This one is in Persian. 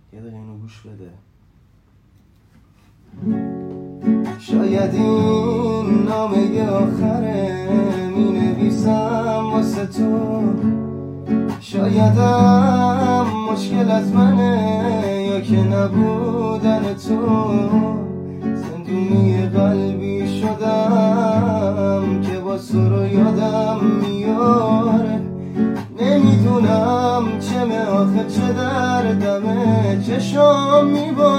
یه دقیقه اینو گوش بده. شاید این نامه آخره می نویسم واسه تو، شایدم مشکل از منه یا که نبودن تو. زندونی قلبی شدم که با رو یادم میاره. نمیدونم چمه آخه چه دردمه، چشام میباره.